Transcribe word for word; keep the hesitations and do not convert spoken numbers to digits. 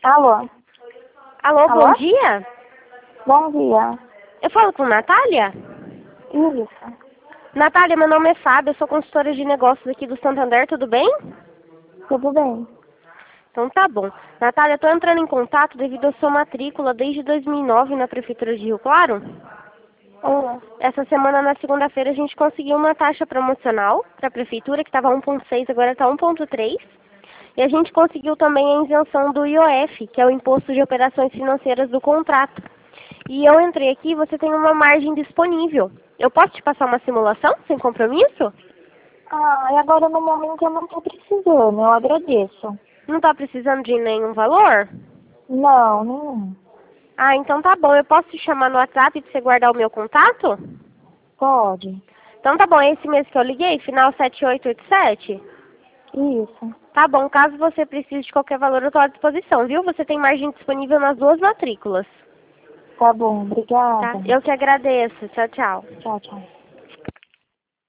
Alô? Alô, Alô? bom dia? Bom dia. Eu falo com Natália? Isso. Natália, meu nome é Fábio, eu sou consultora de negócios aqui do Santander, tudo bem? Tudo bem? Então tá bom. Natália, eu tô entrando em contato devido à sua matrícula desde dois mil e nove na Prefeitura de Rio Claro. Olá. Essa semana, na segunda-feira, a gente conseguiu uma taxa promocional para a Prefeitura, que estava um ponto seis, agora está um ponto três. E a gente conseguiu também a isenção do I O F, que é o Imposto de Operações Financeiras do contrato. E eu entrei aqui, você tem uma margem disponível. Eu posso te passar uma simulação, sem compromisso? Ah, e agora no momento eu não tô precisando, eu agradeço. Não está precisando de nenhum valor? Não, não. Ah, então tá bom. Eu posso te chamar no WhatsApp para você guardar o meu contato? Pode. Então tá bom, é esse mês que eu liguei, final sete oito oito sete? Isso. Tá bom, caso você precise de qualquer valor, eu estou à disposição, viu? Você tem margem disponível nas duas matrículas. Tá bom, Tá? obrigada. Eu que agradeço. Tchau, tchau. Tchau, tchau.